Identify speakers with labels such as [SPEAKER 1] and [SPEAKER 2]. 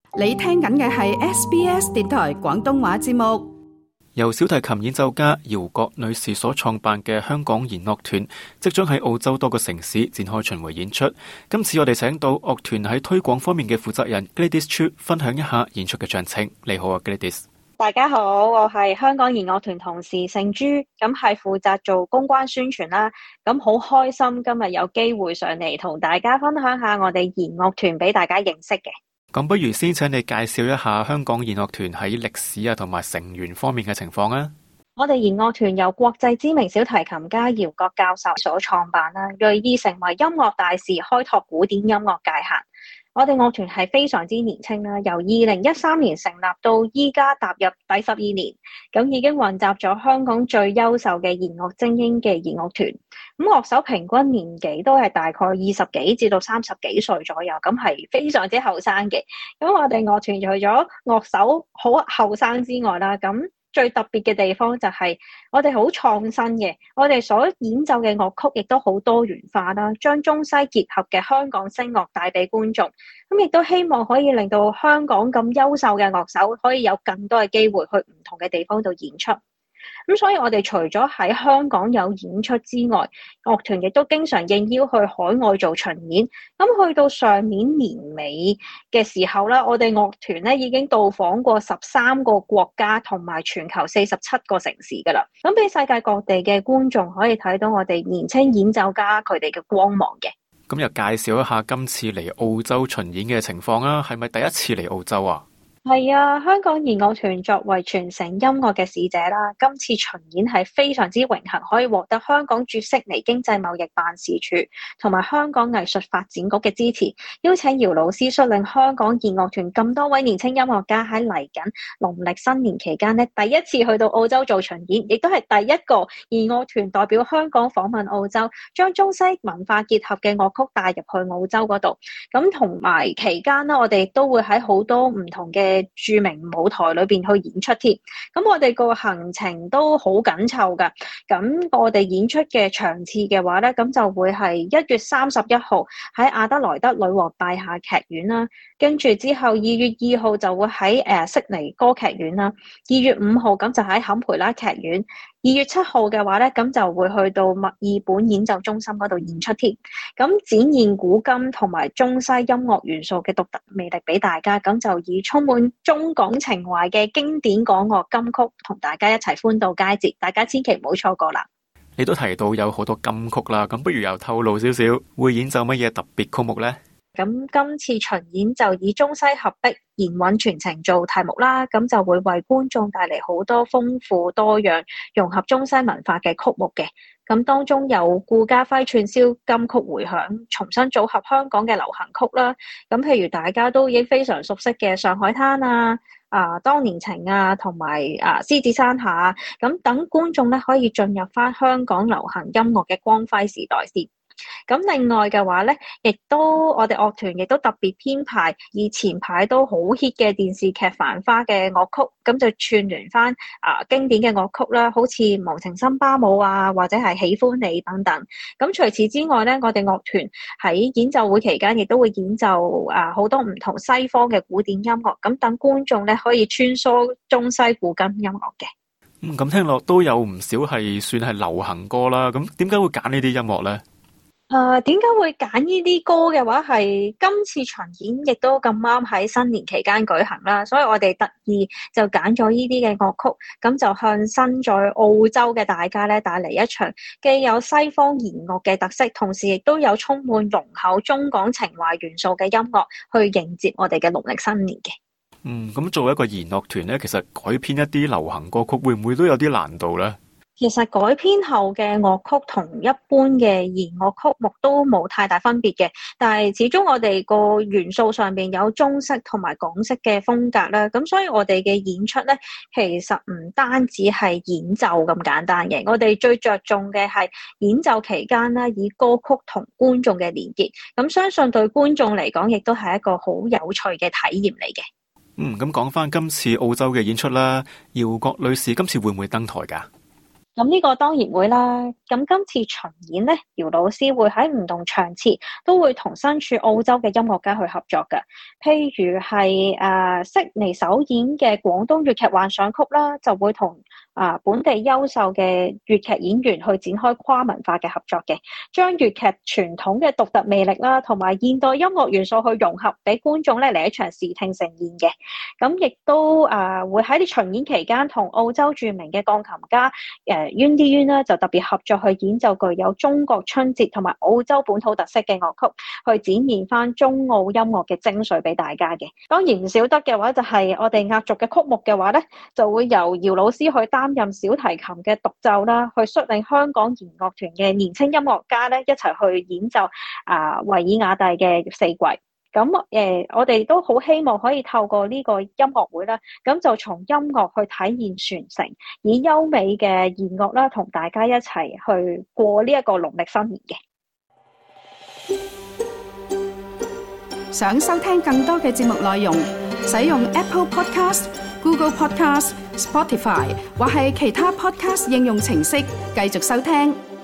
[SPEAKER 1] 你聽緊嘅係 SBS 電台廣東話節目。
[SPEAKER 2] 由小提琴演奏家姚國女士所創辦嘅香港弦樂團，即將喺澳洲多個城市展開巡迴演出。今次我哋請到樂團喺推廣方面嘅負責人 Gladys Chu 分享一下演出嘅詳情。你好啊 Gladys。
[SPEAKER 3] 大家好，我係香港弦樂團同事姓朱，咁係負責做公關宣傳啦。咁好開心今日有機會上嚟同大家分享下我哋弦樂團俾大家認識嘅。
[SPEAKER 2] 咁不如先請你介紹一下香港弦樂團喺歷史啊同埋成員方面嘅情況啊。
[SPEAKER 3] 我哋弦樂團由國際知名小提琴家姚國教授所創辦啦，銳意成為音樂大使，開拓古典音樂界限。我哋樂團係非常之年輕啦，由2013年成立到依家踏入第12年，咁已經混集咗香港最優秀嘅弦樂精英嘅弦樂團。咁樂手平均年紀都係大概20幾至到30幾歲左右，咁係非常之後生嘅。咁我哋樂團除咗樂手好後生之外啦，咁最特別嘅地方就係我哋好創新嘅，我哋所演奏嘅樂曲亦都好多元化啦，將中西結合嘅香港聲樂帶俾觀眾，咁亦都希望可以令到香港咁優秀嘅樂手可以有更多嘅機會去唔同嘅地方度演出。咁所以我哋除咗喺香港有演出之外，樂團亦都經常應邀去海外做巡演。咁去到上年年尾嘅時候啦，我哋樂團咧已經到訪過13個國家同埋全球47個城市噶啦。咁俾世界各地嘅觀眾可以睇到我哋年輕演奏家佢哋嘅光芒嘅。
[SPEAKER 2] 咁又介紹一下今次嚟澳洲巡演嘅情況啊，係咪第一次嚟澳洲啊？
[SPEAKER 3] 係啊，香港弦樂團作為傳承音樂嘅使者啦，今次巡演係非常之榮幸可以獲得香港駐悉尼經濟貿易辦事處同埋香港藝術發展局嘅支持，邀請姚老師率領香港弦樂團咁多位年輕音樂家喺嚟緊農曆新年期間呢，第一次去到澳洲做巡演，亦都係第一個弦樂團代表香港訪問澳洲，將中西文化結合嘅樂曲帶入去澳洲嗰度。咁同埋期間呢，我哋都會喺好多唔同嘅著名舞台裏邊去演出添，咁我哋個行程都好緊湊噶。咁我哋演出嘅場次嘅話咧，咁就會係1月31號喺亞德萊德女王拜下劇院啦，跟住之後2月2號就會喺悉尼歌劇院啦，2月5號咁就喺坎培拉劇院。2月7號嘅話咧，咁就會去到墨爾本演奏中心嗰度演出添。咁展現古今同埋中西音樂元素嘅獨特魅力俾大家，咁就以充滿中港情懷嘅經典港樂金曲同大家一齊歡度佳節，大家千祈唔好錯過啦。
[SPEAKER 2] 你都提到有好多金曲啦，咁不如又透露少少，會演奏乜嘢特別曲目呢？
[SPEAKER 3] 咁今次巡演就以中西合璧、弦韻傳承做題目啦，咁就會為觀眾帶嚟好多豐富多樣、融合中西文化嘅曲目嘅。咁當中有顧嘉輝串燒金曲迴響，重新組合香港嘅流行曲啦。咁譬如大家都已經非常熟悉嘅《上海灘》當年情同埋獅子山下，咁等觀眾咧可以進入翻香港流行音樂嘅光輝時代先。咁另外嘅話咧，我哋樂團亦都特別編排以前排都好 hit 嘅電視劇《繁花》嘅樂曲，咁就串聯翻經典嘅樂曲啦，好似《無情森巴舞》或者係《喜歡你》等等。咁除此之外咧，我哋樂團喺演奏會期間亦都會演奏好多唔同西方嘅古典音樂，咁等觀眾咧可以穿梭中西古今音樂嘅。
[SPEAKER 2] 咁聽落都有唔少係算係流行歌啦，咁點解會揀呢啲音樂咧？
[SPEAKER 3] 點解會揀呢啲歌嘅話，係今次巡演亦都咁啱喺新年期間舉行啦，所以我哋特意就揀咗呢啲嘅樂曲，咁就向身在澳洲嘅大家咧帶嚟一場既有西方弦樂嘅特色，同時亦都有充滿濃厚中港情懷元素嘅音樂，去迎接我哋嘅農曆新年嘅。
[SPEAKER 2] 咁作為一個弦樂團咧，其實改編一啲流行歌曲會唔會都有啲難度咧？
[SPEAKER 3] 其實改編後嘅樂曲同一般嘅弦樂曲目都冇太大分別嘅，但係始終我哋個元素上面有中式同埋港式嘅風格啦，咁所以我哋嘅演出咧，其實唔單止係演奏咁簡單嘅，我哋最着重嘅係演奏期間啦，以歌曲同觀眾嘅連結，咁相信對觀眾嚟講，亦都係一個好有趣嘅體驗嚟嘅。
[SPEAKER 2] 咁講翻今次澳洲嘅演出啦，姚國女士今次會唔會登台㗎？
[SPEAKER 3] 咁呢個當然會啦。咁今次巡演咧，姚老師會喺唔同場次都會同身處澳洲嘅音樂家去合作嘅。譬如係悉尼首演嘅廣東粵劇幻想曲啦，就會同本地優秀嘅粵劇演員去展開跨文化嘅合作嘅，將粵劇傳統嘅獨特魅力啦，同埋現代音樂元素去融合，俾觀眾咧嚟一場視聽盛宴嘅。咁亦都會喺巡演期間同澳洲著名嘅鋼琴家Yuen Di Yuen啦，就特別合作去演奏具有中國春節同埋澳洲本土特色嘅樂曲，去展現翻中澳音樂嘅精髓俾大家嘅。當然唔少得嘅話，就係我哋壓軸嘅曲目嘅話咧，就會由姚老師去擔任小提琴嘅獨奏啦，去率領香港弦樂團嘅年輕音樂家咧一齊去演奏維爾雅蒂嘅四季。咁我哋都好希望可以透過呢個音樂會啦，咁就從音樂去體現傳承，以優美嘅弦樂啦，同大家一齊去過呢一個農曆新年嘅。
[SPEAKER 1] 想收聽更多嘅節目內容，使用 Apple Podcast、Google Podcast、Spotify 或係其他 Podcast 應用程式繼續收聽。